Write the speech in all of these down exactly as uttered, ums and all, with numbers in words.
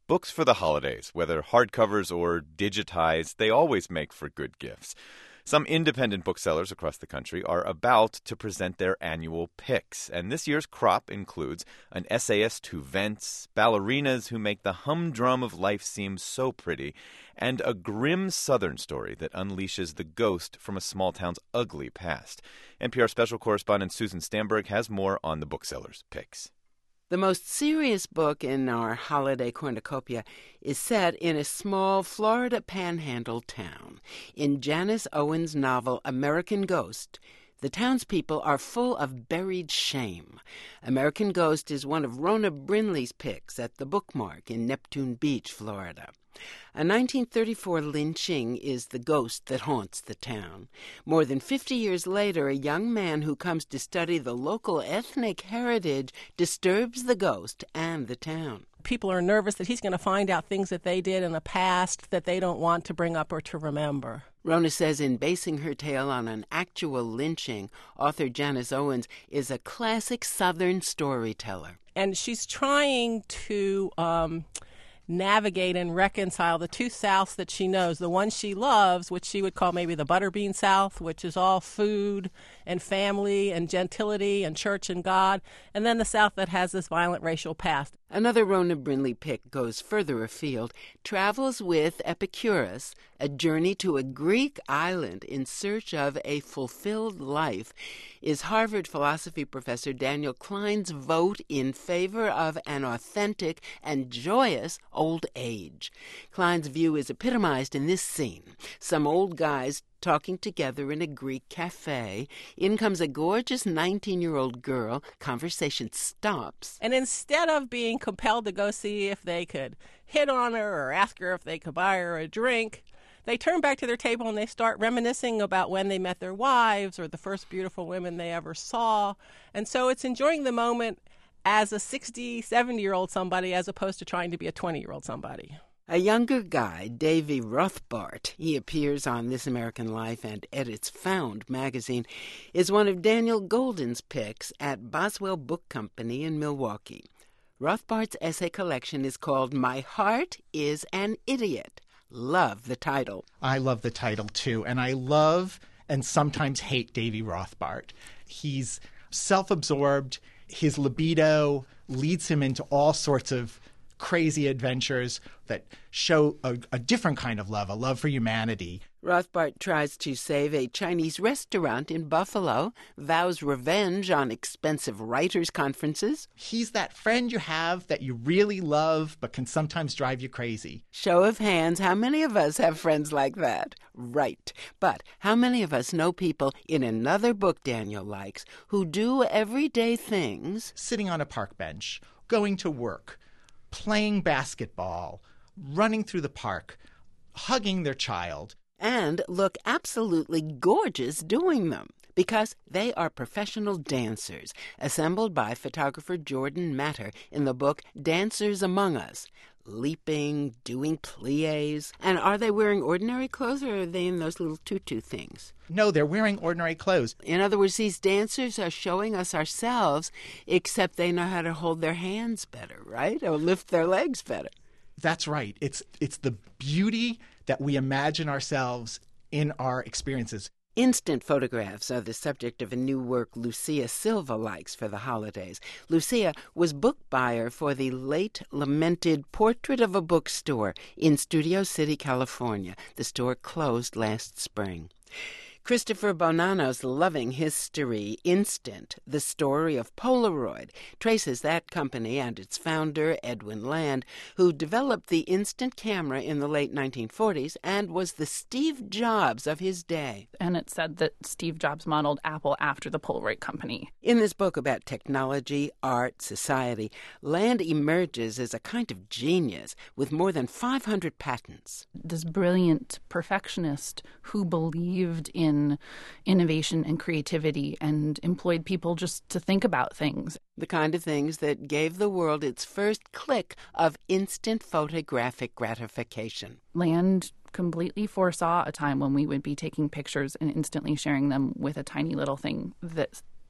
Books for the holidays, whether hardcovers or digitized, they always make for good gifts. Some independent booksellers across the country are about to present their annual picks, and this year's crop includes an essayist who vents, ballerinas who make the humdrum of life seem so pretty, and a grim Southern story that unleashes the ghost from a small town's ugly past. N P R special correspondent Susan Stamberg has more on the booksellers' picks. The most serious book in our holiday cornucopia is set in a small Florida panhandle town. In Janice Owen's novel American Ghost, the townspeople are full of buried shame. American Ghost is one of Rona Brinley's picks at the Bookmark in Neptune Beach, Florida. A nineteen thirty-four lynching is the ghost that haunts the town. More than fifty years later, a young man who comes to study the local ethnic heritage disturbs the ghost and the town. People are nervous that he's going to find out things that they did in the past that they don't want to bring up or to remember. Rona says in basing her tale on an actual lynching, author Janice Owens is a classic Southern storyteller. And she's trying to Um, navigate and reconcile the two Souths that she knows. The one she loves, which she would call maybe the Butterbean South, which is all food and family and gentility and church and God, and then the South that has this violent racial past. Another Rona Brinley pick goes further afield, Travels with Epicurus, a journey to a Greek island in search of a fulfilled life, is Harvard philosophy professor Daniel Klein's vote in favor of an authentic and joyous old age. Klein's view is epitomized in this scene. Some old guys talking together in a Greek cafe. In comes a gorgeous nineteen-year-old girl. Conversation stops. And instead of being compelled to go see if they could hit on her or ask her if they could buy her a drink, they turn back to their table and they start reminiscing about when they met their wives or the first beautiful women they ever saw. And so it's enjoying the moment as a sixty, seventy-year-old somebody as opposed to trying to be a twenty-year-old somebody. A younger guy, Davy Rothbart, he appears on This American Life and edits Found magazine, is one of Daniel Golden's picks at Boswell Book Company in Milwaukee. Rothbart's essay collection is called My Heart is an Idiot. Love the title. I love the title, too, and I love and sometimes hate Davy Rothbart. He's self-absorbed. His libido leads him into all sorts of crazy adventures that show a, a different kind of love, a love for humanity. Rothbart tries to save a Chinese restaurant in Buffalo, vows revenge on expensive writers' conferences. He's that friend you have that you really love but can sometimes drive you crazy. Show of hands, how many of us have friends like that? Right. But how many of us know people in another book Daniel likes who do everyday things? Sitting on a park bench, going to work, playing basketball, running through the park, hugging their child. And look absolutely gorgeous doing them, because they are professional dancers, assembled by photographer Jordan Matter in the book Dancers Among Us. Leaping, doing pliés. And are they wearing ordinary clothes, or are they in those little tutu things? No, they're wearing ordinary clothes. In other words, these dancers are showing us ourselves, except they know how to hold their hands better, right? Or lift their legs better. That's right. It's it's the beauty that we imagine ourselves in our experiences. Instant photographs are the subject of a new work Lucia Silva likes for the holidays. Lucia was book buyer for the late lamented Portrait of a Bookstore in Studio City, California. The store closed last spring. Christopher Bonanno's loving history, Instant, the story of Polaroid, traces that company and its founder, Edwin Land, who developed the instant camera in the late nineteen forties and was the Steve Jobs of his day. And it said that Steve Jobs modeled Apple after the Polaroid company. In this book about technology, art, society, Land emerges as a kind of genius with more than five hundred patents. This brilliant perfectionist who believed in innovation and creativity and employed people just to think about things. The kind of things that gave the world its first click of instant photographic gratification. Land completely foresaw a time when we would be taking pictures and instantly sharing them with a tiny little thing that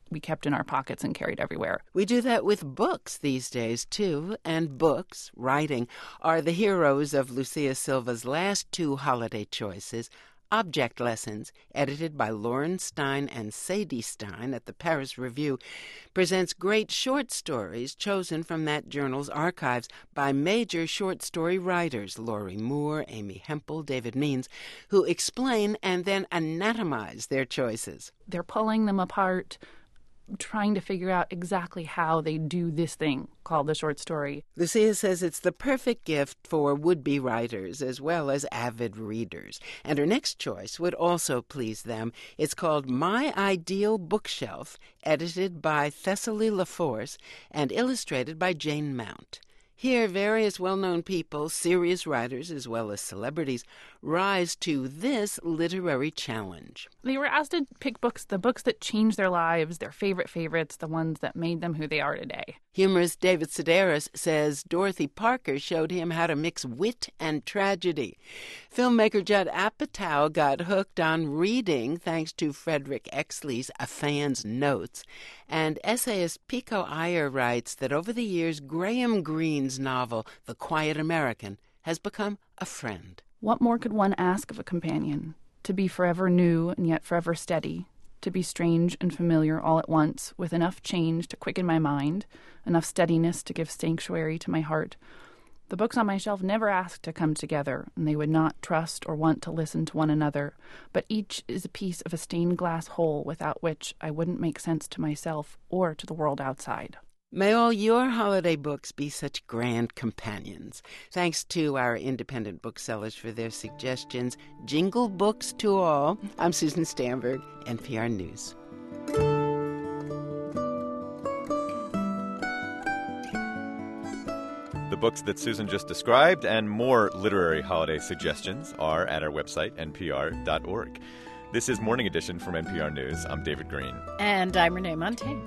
we kept in our pockets and carried everywhere. We do that with books these days, too, and books, writing, are the heroes of Lucia Silva's last two holiday choices. Object Lessons, edited by Lauren Stein and Sadie Stein at the Paris Review, presents great short stories chosen from that journal's archives by major short story writers, Laurie Moore, Amy Hempel, David Means, who explain and then anatomize their choices. They're pulling them apart, trying to figure out exactly how they do this thing called the short story. Lucia says it's the perfect gift for would-be writers as well as avid readers. And her next choice would also please them. It's called My Ideal Bookshelf, edited by Thessaly LaForce and illustrated by Jane Mount. Here, various well-known people, serious writers as well as celebrities, rise to this literary challenge. They were asked to pick books, the books that changed their lives, their favorite favorites, the ones that made them who they are today. Humorist David Sedaris says Dorothy Parker showed him how to mix wit and tragedy. Filmmaker Judd Apatow got hooked on reading thanks to Frederick Exley's A Fan's Notes. And essayist Pico Iyer writes that over the years, Graham Greene's novel, The Quiet American, has become a friend. What more could one ask of a companion? To be forever new and yet forever steady. To be strange and familiar all at once, with enough change to quicken my mind, enough steadiness to give sanctuary to my heart. The books on my shelf never asked to come together, and they would not trust or want to listen to one another, but each is a piece of a stained glass whole without which I wouldn't make sense to myself or to the world outside. May all your holiday books be such grand companions. Thanks to our independent booksellers for their suggestions. Jingle books to all. I'm Susan Stamberg, N P R News. The books that Susan just described and more literary holiday suggestions are at our website, N P R dot org. This is Morning Edition from N P R News. I'm David Green. And I'm Renee Montaigne.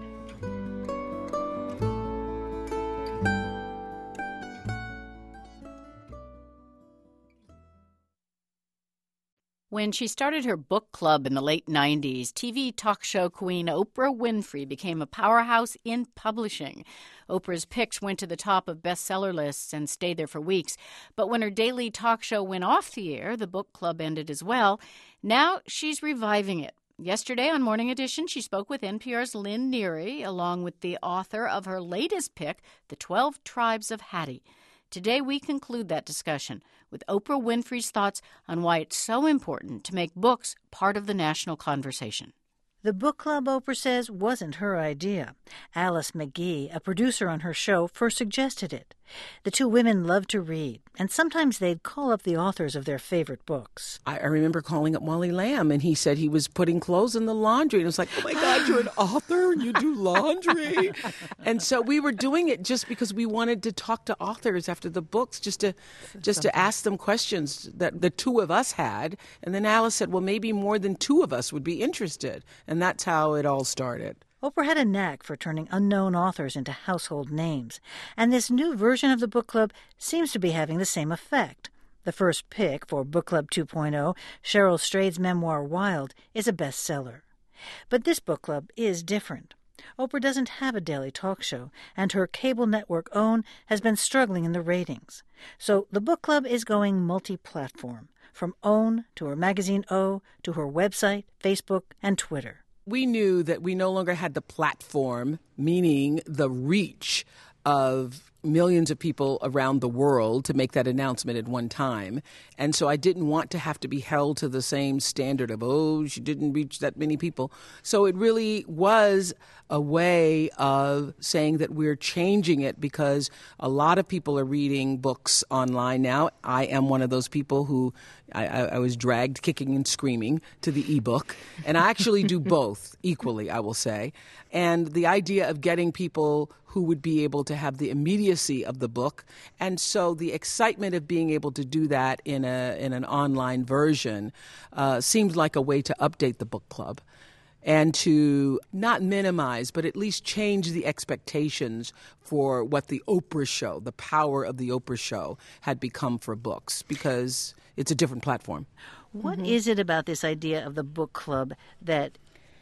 When she started her book club in the late nineties, T V talk show queen Oprah Winfrey became a powerhouse in publishing. Oprah's picks went to the top of bestseller lists and stayed there for weeks. But when her daily talk show went off the air, the book club ended as well. Now she's reviving it. Yesterday on Morning Edition, she spoke with N P R's Lynn Neary, along with the author of her latest pick, The Twelve Tribes of Hattie. Today, we conclude that discussion with Oprah Winfrey's thoughts on why it's so important to make books part of the national conversation. The book club, Oprah says, wasn't her idea. Alice McGee, a producer on her show, first suggested it. The two women loved to read, and sometimes they'd call up the authors of their favorite books. I, I remember calling up Wally Lamb, and he said he was putting clothes in the laundry. And it was like, oh, my God, you're an author and you do laundry. And so we were doing it just because we wanted to talk to authors after the books, just to just to ask them questions that the two of us had. And then Alice said, well, maybe more than two of us would be interested. And that's how it all started. Oprah had a knack for turning unknown authors into household names, and this new version of the book club seems to be having the same effect. The first pick for Book Club two point oh, Cheryl Strayed's memoir Wild, is a bestseller. But this book club is different. Oprah doesn't have a daily talk show, and her cable network OWN has been struggling in the ratings. So the book club is going multi-platform, from OWN to her magazine O to her website, Facebook, and Twitter. We knew that we no longer had the platform, meaning the reach of millions of people around the world to make that announcement at one time. And so I didn't want to have to be held to the same standard of, oh, she didn't reach that many people. So it really was a way of saying that we're changing it because a lot of people are reading books online now. I am one of those people who I, I, I was dragged kicking and screaming to the ebook. And I actually do both equally, I will say. And the idea of getting people who would be able to have the immediacy of the book. And so the excitement of being able to do that in a in an online version uh, seemed like a way to update the book club and to not minimize, but at least change the expectations for what the Oprah show, the power of the Oprah show, had become for books, because it's a different platform. What mm-hmm. is it about this idea of the book club that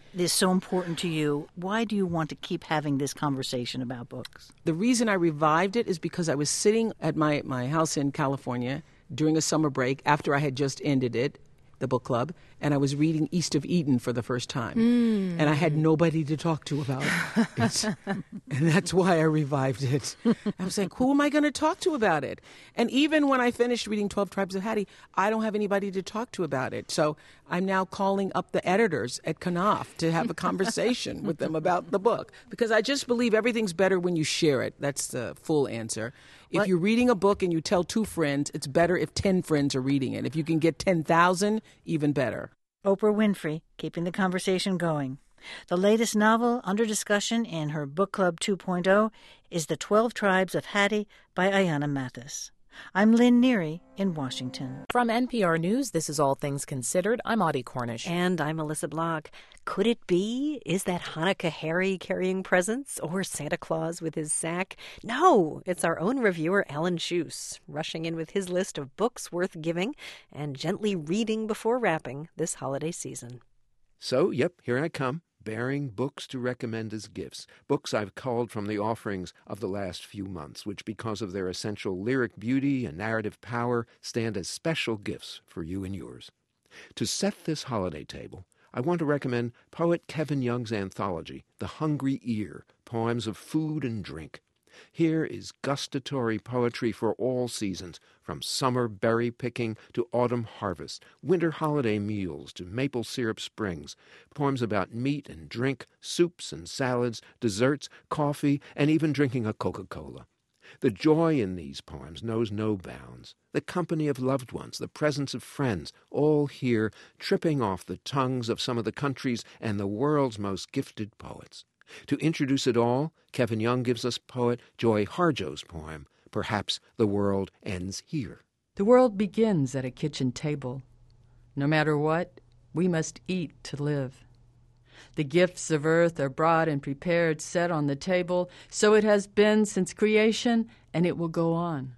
is so important to you. Why do you want to keep having this conversation about books? The reason I revived it is because I was sitting at my, my house in California during a summer break after I had just ended it, the book club, and I was reading East of Eden for the first time. Mm. And I had nobody to talk to about it. And that's why I revived it. I was like, who am I going to talk to about it? And even when I finished reading twelve Tribes of Hattie, I don't have anybody to talk to about it. So I'm now calling up the editors at Knopf to have a conversation with them about the book. Because I just believe everything's better when you share it. That's the full answer. If you're reading a book and you tell two friends, it's better if ten friends are reading it. If you can get ten thousand, even better. Oprah Winfrey, keeping the conversation going. The latest novel under discussion in her Book Club two point oh is The Twelve Tribes of Hattie by Ayanna Mathis. I'm Lynn Neary in Washington. From N P R News, this is All Things Considered. I'm Audie Cornish. And I'm Melissa Block. Could it be? Is that Hanukkah Harry carrying presents or Santa Claus with his sack? No, it's our own reviewer, Alan Schuss, rushing in with his list of books worth giving and gently reading before wrapping this holiday season. So, yep, here I come, bearing books to recommend as gifts, books I've culled from the offerings of the last few months, which, because of their essential lyric beauty and narrative power, stand as special gifts for you and yours. To set this holiday table, I want to recommend poet Kevin Young's anthology, The Hungry Ear, Poems of Food and Drink. Here is gustatory poetry for all seasons, from summer berry picking to autumn harvest, winter holiday meals to maple syrup springs, poems about meat and drink, soups and salads, desserts, coffee, and even drinking a Coca-Cola. The joy in these poems knows no bounds. The company of loved ones, the presence of friends, all here tripping off the tongues of some of the country's and the world's most gifted poets. To introduce it all, Kevin Young gives us poet Joy Harjo's poem, Perhaps the World Ends Here. The world begins at a kitchen table. No matter what, we must eat to live. The gifts of earth are brought and prepared, set on the table. So it has been since creation, and it will go on.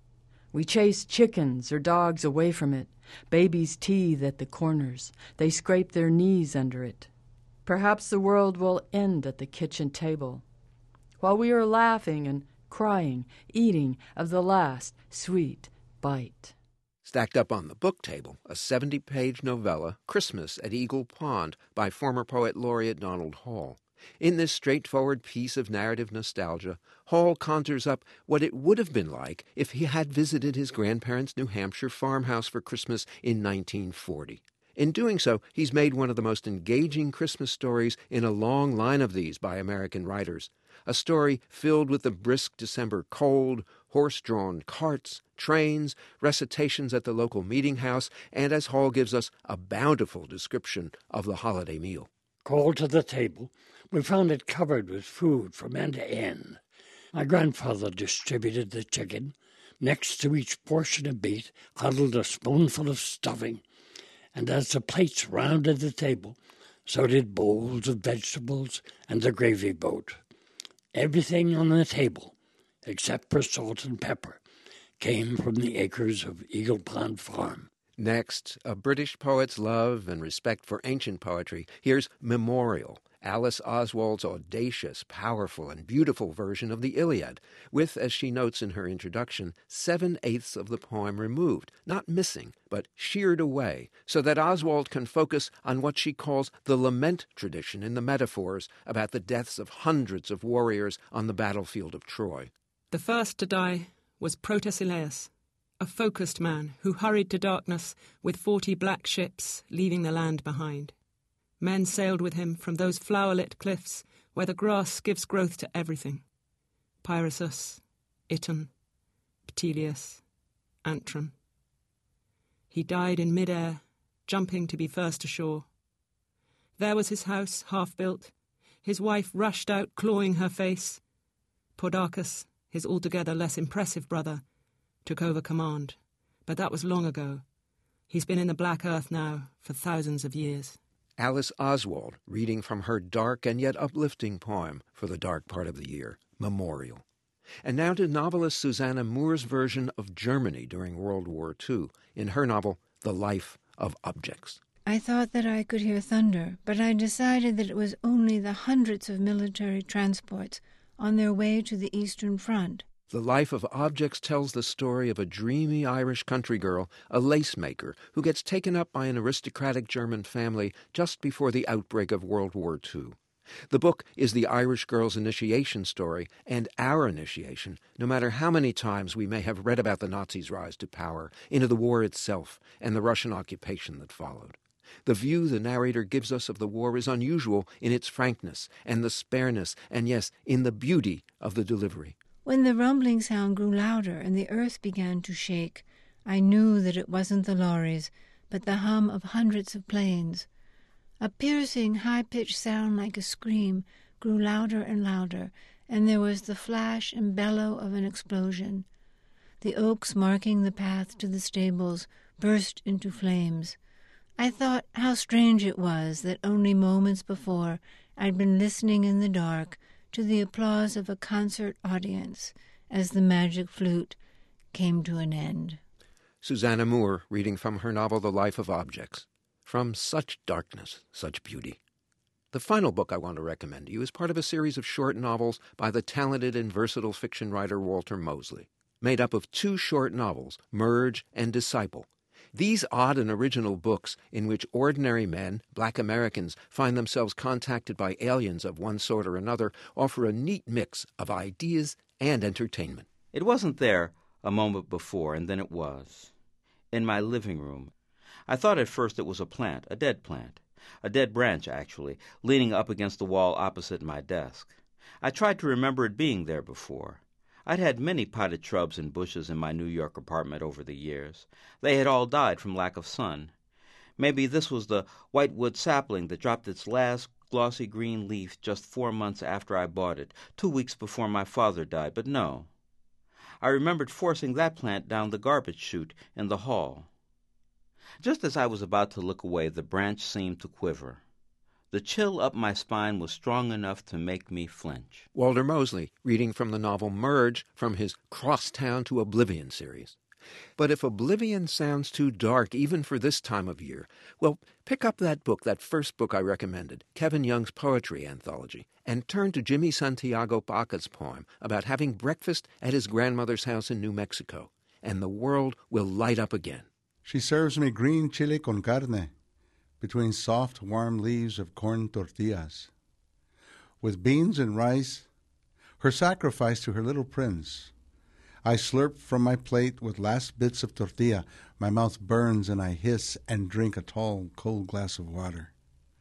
We chase chickens or dogs away from it. Babies teethe at the corners. They scrape their knees under it. Perhaps the world will end at the kitchen table, while we are laughing and crying, eating of the last sweet bite. Stacked up on the book table, a seventy-page novella, Christmas at Eagle Pond, by former poet laureate Donald Hall. In this straightforward piece of narrative nostalgia, Hall conjures up what it would have been like if he had visited his grandparents' New Hampshire farmhouse for Christmas in nineteen forty. In doing so, he's made one of the most engaging Christmas stories in a long line of these by American writers. A story filled with the brisk December cold, horse-drawn carts, trains, recitations at the local meeting house, and, as Hall gives us, a bountiful description of the holiday meal. Called to the table, we found it covered with food from end to end. My grandfather distributed the chicken. Next to each portion of meat huddled a spoonful of stuffing. And as the plates rounded the table, so did bowls of vegetables and the gravy boat. Everything on the table, except for salt and pepper, came from the acres of Eagle Pond Farm. Next, a British poet's love and respect for ancient poetry. Here's Memorial, Alice Oswald's audacious, powerful, and beautiful version of the Iliad, with, as she notes in her introduction, seven-eighths of the poem removed, not missing, but sheared away, so that Oswald can focus on what she calls the lament tradition in the metaphors about the deaths of hundreds of warriors on the battlefield of Troy. The first to die was Protesilaus, a focused man who hurried to darkness with forty black ships, leaving the land behind. Men sailed with him from those flower-lit cliffs where the grass gives growth to everything. Pyrasus, Iton, Pteleus, Antrim. He died in mid-air, jumping to be first ashore. There was his house, half-built. His wife rushed out, clawing her face. Podarchus, his altogether less impressive brother, took over command. But that was long ago. He's been in the black earth now for thousands of years. Alice Oswald, reading from her dark and yet uplifting poem for the dark part of the year, Memorial. And now to novelist Susanna Moore's version of Germany during World War Two, in her novel, The Life of Objects. I thought that I could hear thunder, but I decided that it was only the hundreds of military transports on their way to the Eastern Front. The Life of Objects tells the story of a dreamy Irish country girl, a lace maker, who gets taken up by an aristocratic German family just before the outbreak of World War Two. The book is the Irish girl's initiation story and our initiation, no matter how many times we may have read about the Nazis' rise to power, into the war itself and the Russian occupation that followed. The view the narrator gives us of the war is unusual in its frankness and the spareness, and yes, in the beauty of the delivery. When the rumbling sound grew louder and the earth began to shake, I knew that it wasn't the lorries, but the hum of hundreds of planes. A piercing, high-pitched sound like a scream grew louder and louder, and there was the flash and bellow of an explosion. The oaks marking the path to the stables burst into flames. I thought how strange it was that only moments before I'd been listening in the dark to the applause of a concert audience as the magic flute came to an end. Susanna Moore, reading from her novel The Life of Objects. From such darkness, such beauty. The final book I want to recommend to you is part of a series of short novels by the talented and versatile fiction writer Walter Mosley, made up of two short novels, Merge and Disciple. These odd and original books, in which ordinary men, black Americans, find themselves contacted by aliens of one sort or another, offer a neat mix of ideas and entertainment. It wasn't there a moment before, and then it was. In my living room. I thought at first it was a plant, a dead plant. A dead branch, actually, leaning up against the wall opposite my desk. I tried to remember it being there before. I'd had many potted shrubs and bushes in my New York apartment over the years. They had all died from lack of sun. Maybe this was the whitewood sapling that dropped its last glossy green leaf just four months after I bought it, two weeks before my father died, but no. I remembered forcing that plant down the garbage chute in the hall. Just as I was about to look away, the branch seemed to quiver. The chill up my spine was strong enough to make me flinch. Walter Mosley, reading from the novel Merge from his Crosstown to Oblivion series. But if Oblivion sounds too dark even for this time of year, well, pick up that book, that first book I recommended, Kevin Young's poetry anthology, and turn to Jimmy Santiago Baca's poem about having breakfast at his grandmother's house in New Mexico, and the world will light up again. She serves me green chile con carne between soft, warm leaves of corn tortillas. With beans and rice, her sacrifice to her little prince. I slurp from my plate with last bits of tortilla. My mouth burns and I hiss and drink a tall, cold glass of water.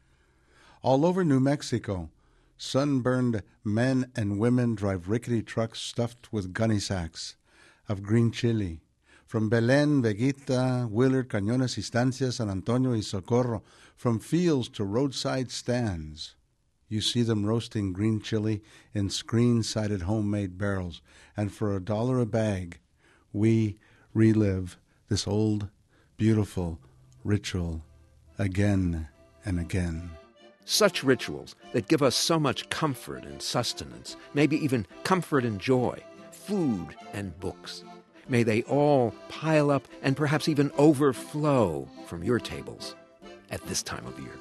All over New Mexico, sunburned men and women drive rickety trucks stuffed with gunny sacks of green chili. From Belén, Veguita, Willard, Cañones, Estancia, San Antonio, y Socorro, from fields to roadside stands, you see them roasting green chili in screen-sided homemade barrels, and for a dollar a bag, we relive this old, beautiful ritual again and again. Such rituals that give us so much comfort and sustenance, maybe even comfort and joy, food and books. May they all pile up and perhaps even overflow from your tables at this time of year.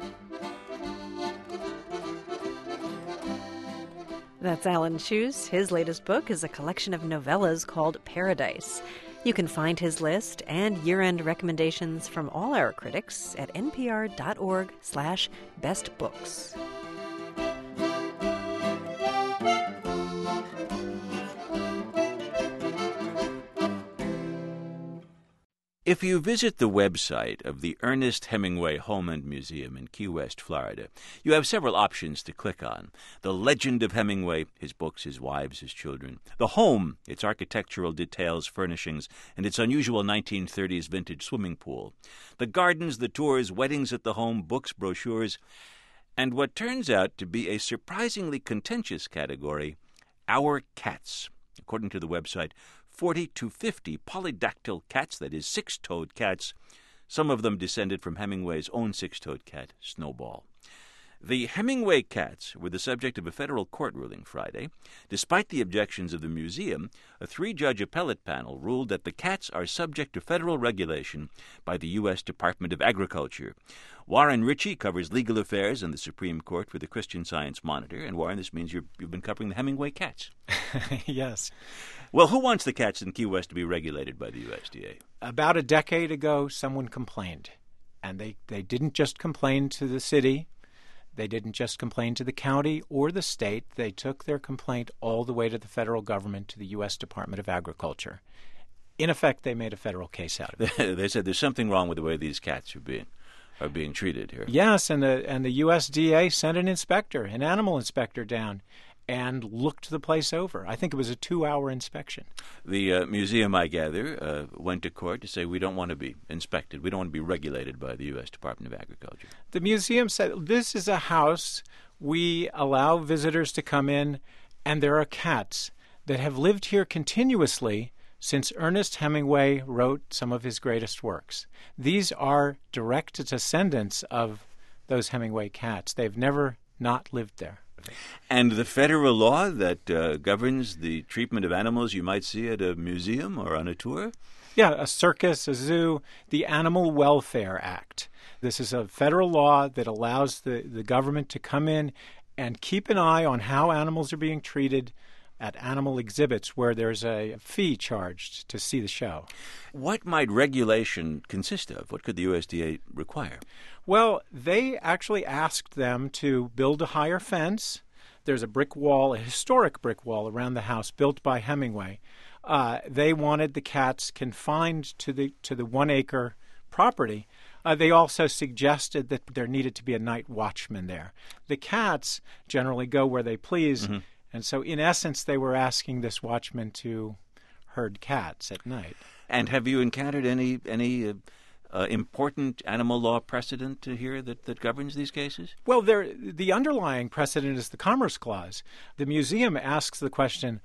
That's Alan Shoes. His latest book is a collection of novellas called Paradise. You can find his list and year-end recommendations from all our critics at npr.org slash bestbooks. If you visit the website of the Ernest Hemingway Home and Museum in Key West, Florida, you have several options to click on. The legend of Hemingway, his books, his wives, his children. The home, its architectural details, furnishings, and its unusual nineteen thirties vintage swimming pool. The gardens, the tours, weddings at the home, books, brochures, and what turns out to be a surprisingly contentious category, our cats. According to the website, forty to fifty polydactyl cats, that is, six-toed cats, some of them descended from Hemingway's own six-toed cat, Snowball. The Hemingway cats were the subject of a federal court ruling Friday. Despite the objections of the museum, a three-judge appellate panel ruled that the cats are subject to federal regulation by the U S Department of Agriculture. Warren Ritchie covers legal affairs in the Supreme Court for the Christian Science Monitor. And Warren, this means you're, you've been covering the Hemingway cats. Yes. Well, who wants the cats in Key West to be regulated by the U S D A? About a decade ago, someone complained. And they, they didn't just complain to the city. They didn't just complain to the county or the state. They took their complaint all the way to the federal government, to the U S Department of Agriculture. In effect, they made a federal case out of it. They said there's something wrong with the way these cats are being are being treated here. Yes, and the and the U S D A sent an inspector, an animal inspector down, and looked the place over. I think it was a two-hour inspection. The uh, museum, I gather, uh, went to court to say we don't want to be inspected. We don't want to be regulated by the U S Department of Agriculture. The museum said, this is a house. We allow visitors to come in, and there are cats that have lived here continuously since Ernest Hemingway wrote some of his greatest works. These are direct descendants of those Hemingway cats. They've never not lived there. And the federal law that uh, governs the treatment of animals you might see at a museum or on a tour? Yeah, a circus, a zoo, the Animal Welfare Act. This is a federal law that allows the, the government to come in and keep an eye on how animals are being treated at animal exhibits where there's a fee charged to see the show. What might regulation consist of? What could the U S D A require? Well, they actually asked them to build a higher fence. There's a brick wall, a historic brick wall around the house built by Hemingway. Uh, they wanted the cats confined to the to the one-acre property. Uh, they also suggested that there needed to be a night watchman there. The cats generally go where they please, mm-hmm. and so in essence they were asking this watchman to herd cats at night. And have you encountered any any uh, uh, important animal law precedent here that, that governs these cases? Well, there, the underlying precedent is the Commerce Clause. The museum asks the question,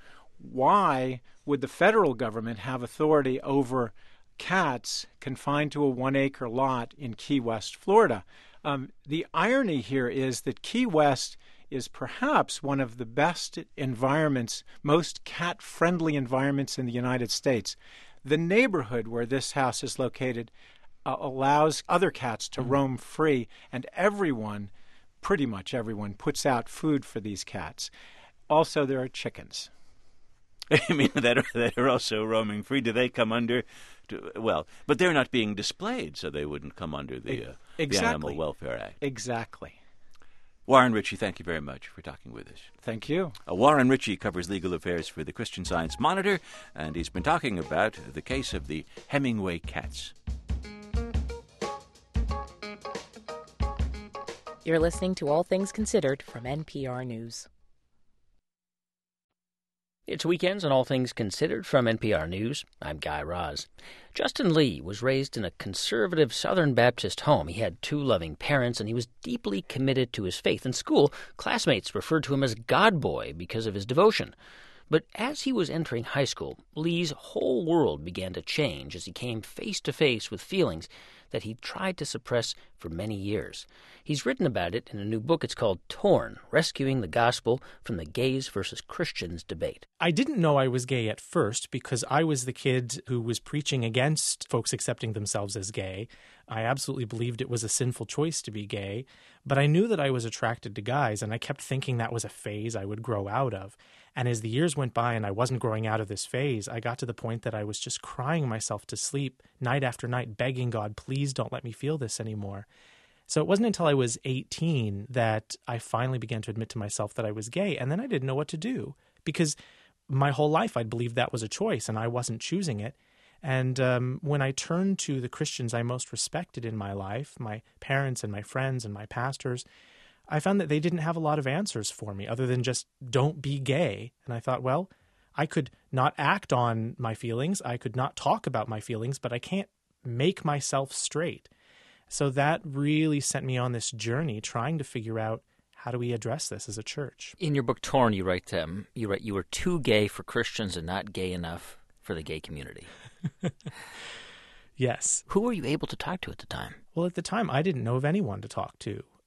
why would the federal government have authority over cats confined to a one-acre lot in Key West, Florida? Um, the irony here is that Key West is perhaps one of the best environments, most cat-friendly environments in the United States. The neighborhood where this house is located uh, allows other cats to mm-hmm. roam free, and everyone, pretty much everyone, puts out food for these cats. Also, there are chickens. I mean, that are, that are also roaming free. Do they come under, to, well, but they're not being displayed, so they wouldn't come under the, uh, exactly. the Animal Welfare Act. Exactly. Warren Ritchie, thank you very much for talking with us. Thank you. Uh, Warren Ritchie covers legal affairs for the Christian Science Monitor, and he's been talking about the case of the Hemingway cats. You're listening to All Things Considered from N P R News. It's Weekends on All Things Considered from N P R News. I'm Guy Raz. Justin Lee was raised in a conservative Southern Baptist home. He had two loving parents, and he was deeply committed to his faith. In school, classmates referred to him as God Boy because of his devotion. But as he was entering high school, Lee's whole world began to change as he came face to face with feelings that he tried to suppress for many years. He's written about it in a new book. It's called Torn, Rescuing the Gospel from the Gays versus Christians Debate. I didn't know I was gay at first because I was the kid who was preaching against folks accepting themselves as gay. I absolutely believed it was a sinful choice to be gay, but I knew that I was attracted to guys, and I kept thinking that was a phase I would grow out of. And as the years went by and I wasn't growing out of this phase, I got to the point that I was just crying myself to sleep night after night, begging God, please don't let me feel this anymore. So it wasn't until I was eighteen that I finally began to admit to myself that I was gay, and then I didn't know what to do because my whole life I'd believed that was a choice and I wasn't choosing it. And um, when I turned to the Christians I most respected in my life, my parents and my friends and my pastors, I found that they didn't have a lot of answers for me other than just don't be gay. And I thought, well, I could not act on my feelings. I could not talk about my feelings, but I can't make myself straight. So that really sent me on this journey trying to figure out how do we address this as a church. In your book, Torn, you write, um, you write, you were too gay for Christians and not gay enough for the gay community. Yes. Who were you able to talk to at the time? Well, at the time, I didn't know of anyone to talk to.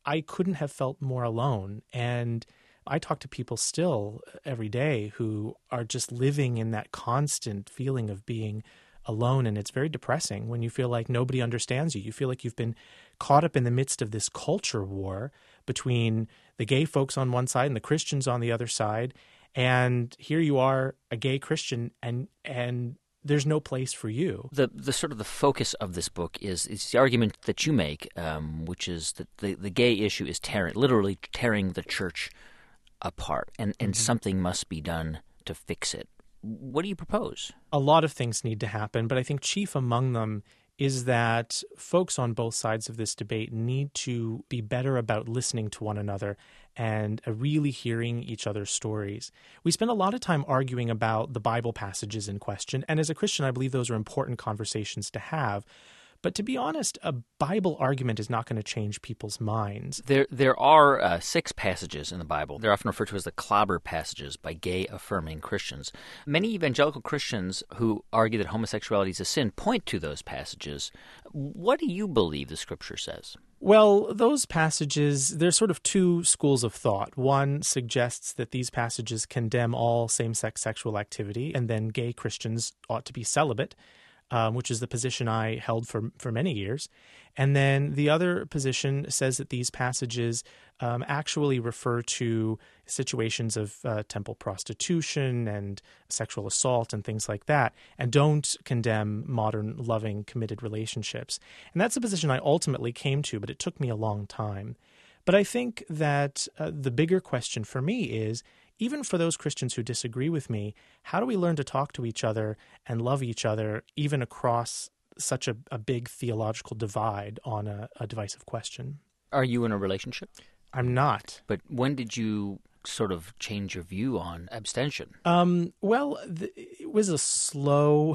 I couldn't have felt more alone. And I talk to people still every day who are just living in that constant feeling of being alone, and it's very depressing when you feel like nobody understands you. You feel like you've been caught up in the midst of this culture war between the gay folks on one side and the Christians on the other side, and here you are, a gay Christian, and and there's no place for you. The the sort of the focus of this book is is the argument that you make, um, which is that the, the gay issue is tearing, literally tearing the church apart, and, and mm-hmm. something must be done to fix it. What do you propose? A lot of things need to happen, but I think chief among them is that folks on both sides of this debate need to be better about listening to one another and uh, really hearing each other's stories. We spend a lot of time arguing about the Bible passages in question, and as a Christian, I believe those are important conversations to have. But to be honest, a Bible argument is not going to change people's minds. There there are uh, six passages in the Bible. They're often referred to as the clobber passages by gay-affirming Christians. Many evangelical Christians who argue that homosexuality is a sin point to those passages. What do you believe the Scripture says? Well, those passages, there's sort of two schools of thought. One suggests that these passages condemn all same-sex sexual activity, and then gay Christians ought to be celibate. Um, which is the position I held for for many years. And then the other position says that these passages um, actually refer to situations of uh, temple prostitution and sexual assault and things like that, and don't condemn modern, loving, committed relationships. And that's a position I ultimately came to, but it took me a long time. But I think that uh, the bigger question for me is, even for those Christians who disagree with me, how do we learn to talk to each other and love each other even across such a, a big theological divide on a, a divisive question? Are you in a relationship? I'm not. But when did you sort of change your view on abstention? Um, well, th- it was a slow,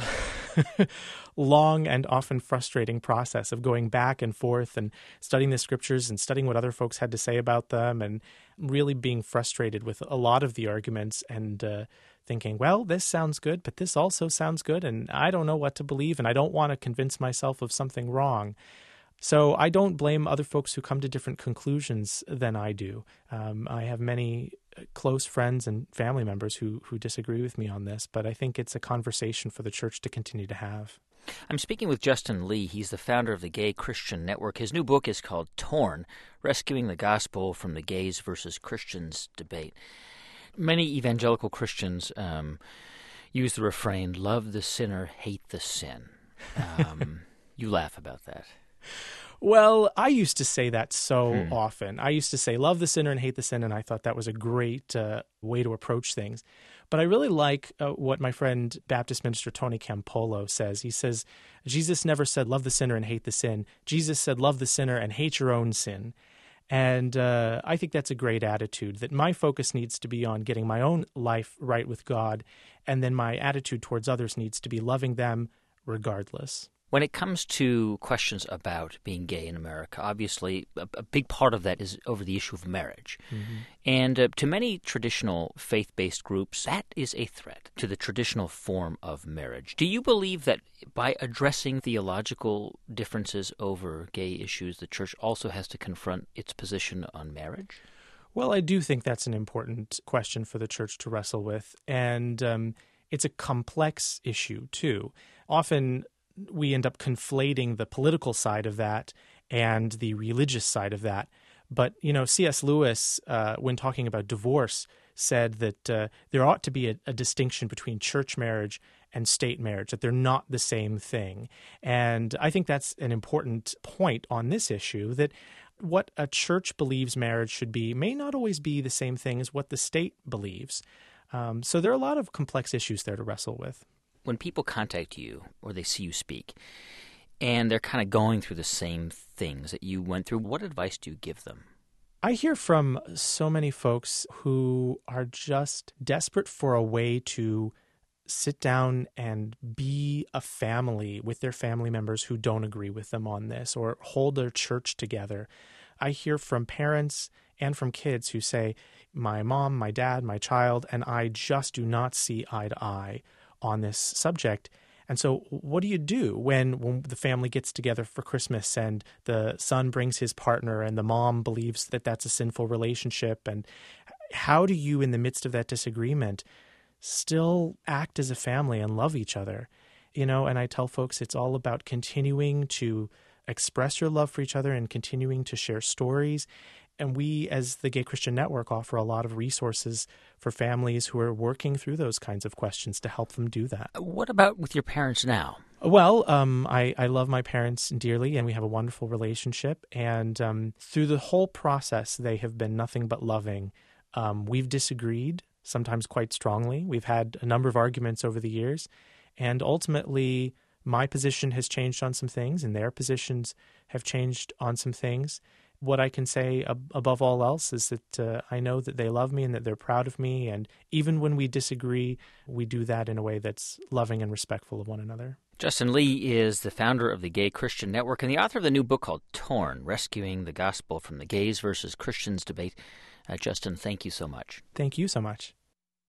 long, and often frustrating process of going back and forth and studying the Scriptures and studying what other folks had to say about them, and really being frustrated with a lot of the arguments and uh, thinking, well, this sounds good, but this also sounds good, and I don't know what to believe, and I don't want to convince myself of something wrong. So I don't blame other folks who come to different conclusions than I do. Um, I have many close friends and family members who, who disagree with me on this, but I think it's a conversation for the church to continue to have. I'm speaking with Justin Lee. He's the founder of the Gay Christian Network. His new book is called Torn, Rescuing the Gospel from the Gays versus Christians Debate. Many evangelical Christians um, use the refrain, love the sinner, hate the sin. Um, you laugh about that. Well, I used to say that so hmm. often. I used to say, love the sinner and hate the sin, and I thought that was a great uh, way to approach things. But I really like uh, what my friend Baptist minister Tony Campolo says. He says, Jesus never said, love the sinner and hate the sin. Jesus said, love the sinner and hate your own sin. And uh, I think that's a great attitude, that my focus needs to be on getting my own life right with God, and then my attitude towards others needs to be loving them regardless. When it comes to questions about being gay in America, obviously a, a big part of that is over the issue of marriage. Mm-hmm. And uh, to many traditional faith-based groups, that is a threat to the traditional form of marriage. Do you believe that by addressing theological differences over gay issues, the church also has to confront its position on marriage? Well, I do think that's an important question for the church to wrestle with. And um, it's a complex issue, too. Often we end up conflating the political side of that and the religious side of that. But, you know, C S Lewis, uh, when talking about divorce, said that uh, there ought to be a, a distinction between church marriage and state marriage, that they're not the same thing. And I think that's an important point on this issue, that what a church believes marriage should be may not always be the same thing as what the state believes. Um, so there are a lot of complex issues there to wrestle with. When people contact you or they see you speak and they're kind of going through the same things that you went through, what advice do you give them? I hear from so many folks who are just desperate for a way to sit down and be a family with their family members who don't agree with them on this, or hold their church together. I hear from parents and from kids who say, my mom, my dad, my child, and I just do not see eye to eye on this subject. And so what do you do when, when the family gets together for Christmas and the son brings his partner and the mom believes that that's a sinful relationship? And how do you, in the midst of that disagreement, still act as a family and love each other? You know, and I tell folks it's all about continuing to express your love for each other and continuing to share stories. And we, as the Gay Christian Network, offer a lot of resources for families who are working through those kinds of questions to help them do that. What about with your parents now? Well, um, I, I love my parents dearly, and we have a wonderful relationship. And um, through the whole process, they have been nothing but loving. Um, we've disagreed, sometimes quite strongly. We've had a number of arguments over the years. And ultimately, my position has changed on some things, and their positions have changed on some things. What I can say ab- above all else is that uh, I know that they love me and that they're proud of me. And even when we disagree, we do that in a way that's loving and respectful of one another. Justin Lee is the founder of the Gay Christian Network and the author of the new book called Torn, Rescuing the Gospel from the Gays versus Christians Debate. Uh, Justin, thank you so much. Thank you so much.